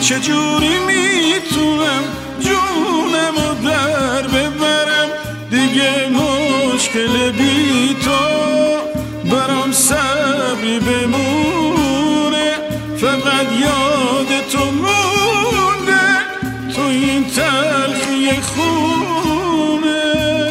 چجوری میتونم جونمو در ببرم، دیگه مشکل بی تو برام صبری بمونه، فقط یاد تو مونده تو این تلخی خونه.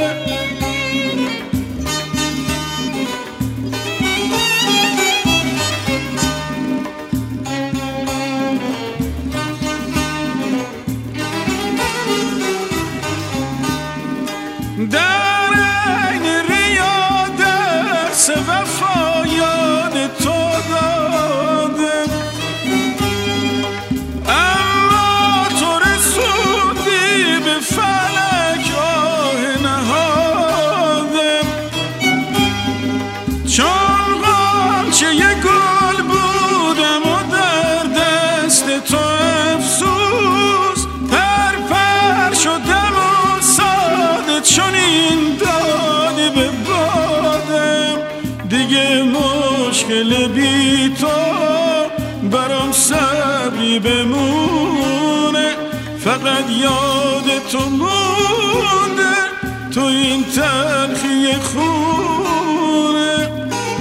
در این ریا درس وفا یاد تو دادم، اما تو رسوندی به فلک آه نهادم، چون غنچه یه گل بودم و در دست تو افسوس پر پر شدم و ساده چون این دادی به بادم، دیگه مشکل بی تو برام صبری بمونه، فقط یاد تو مونده تو این تلخی خونه.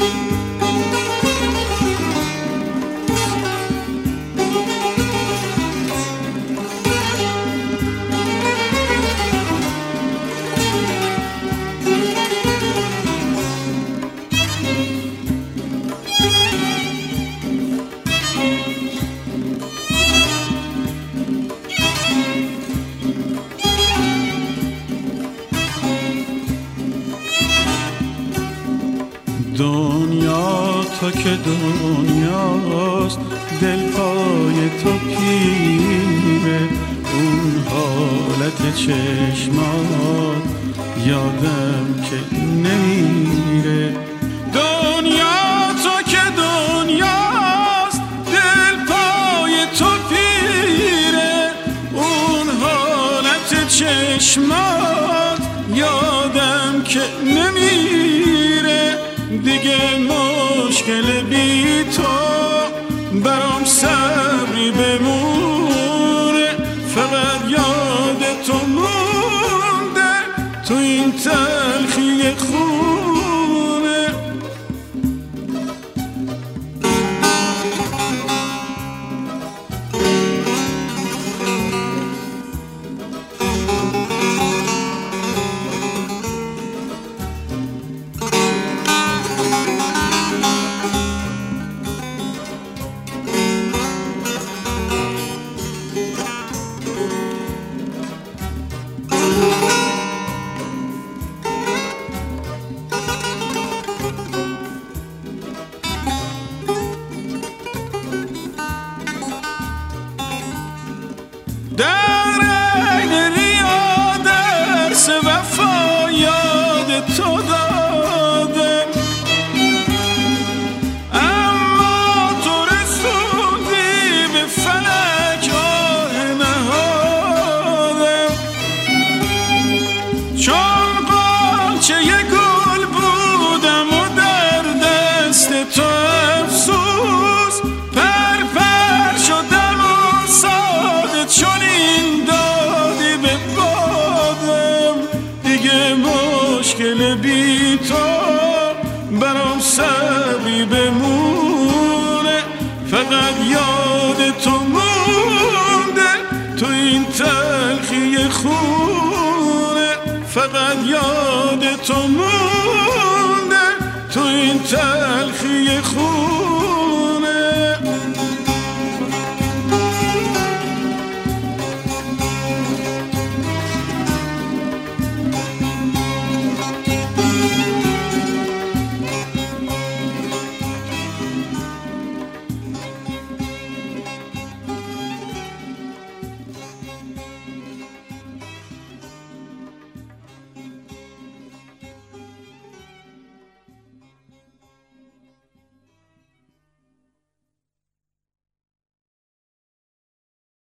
دنیا تو که دنیاست، دل پای تو پیره، اون حالت چشمات یادم که نمیره. دنیا تو که دنیاست، دل پای تو پیره، اون حالت چشمات یادم که نمیره، دیگه مشکل بی تو برام صبری بمونه، فقط یاد تو مونده تو این تلخی خونه. در این ریا درس وفا یاد تو دادم، اما تو رسوندی به فلک آه نهادم، چون غنچه یه گل بودم و در دست تو افسوس پر پر شدم و ساده چون این دادی به بادم، دیگه مشکل بی تو برام صبری بمونه، فقط یاد تو مونده تو این تلخی خونه، فقط یاد تو مونده تو این تلخی خونه.